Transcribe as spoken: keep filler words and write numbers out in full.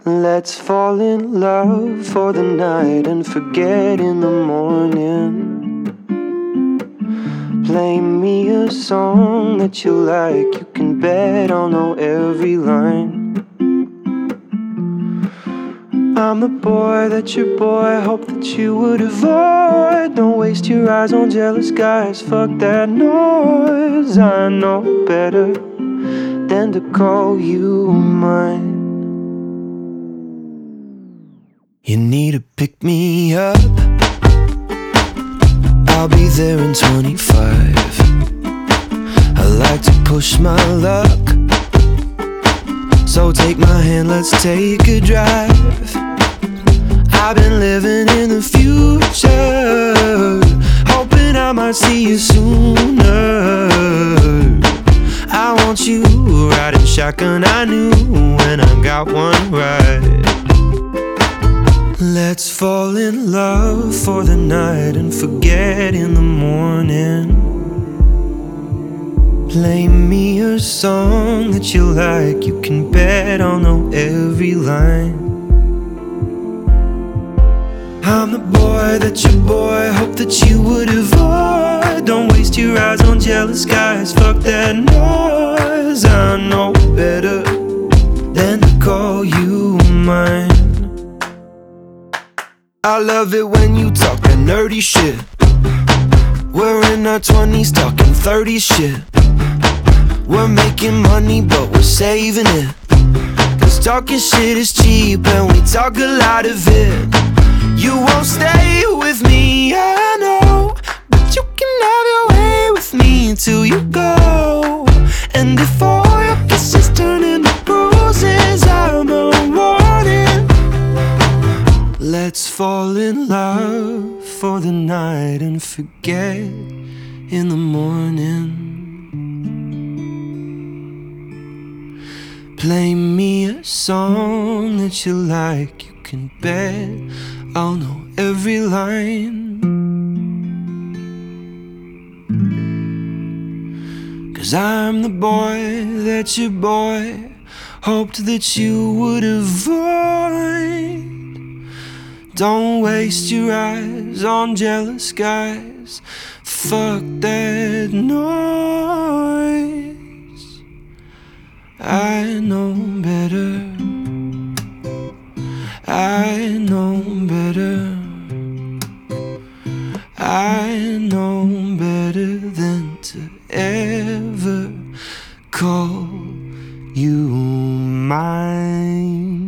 Let's fall in love for the night and forget in the morning. Play me a song that you like, you can bet I'll know every line. I'm the boy that your boy hoped that you would avoid. Don't waste your eyes on jealous guys, fuck that noise. I know better than to call you mine. You need to pick me up, I'll be there in twenty-five. I like to push my luck, so take my hand, let's take a drive. I've been living in the future, hoping I might see you sooner. I want you riding shotgun, I knew when I got one right. Let's fall in love for the night and forget in the morning. Play me a song that you like, you can bet I'll know every line. I'm the boy that your boy hoped that you would avoid. Don't waste your eyes on jealous guys, fuck that noise. I know better than to call you mine. I love it when you talk that nerdy shit. We're in our twenties talking thirties shit. We're making money but we're saving it, cause talking shit is cheap and we talk a lot of it. You won't stay with me, I know, but you can have your way with me until you go. And if all your kisses turn into bruises, I'm a warning. Let's fall in love for the night and forget in the morning. Play me a song that you like, you can bet I'll know every line. Cause I'm the boy that your boy hoped that you would avoid. Don't waste your eyes on jealous guys, fuck that noise. I know better, I know better, I know better than to ever call you mine.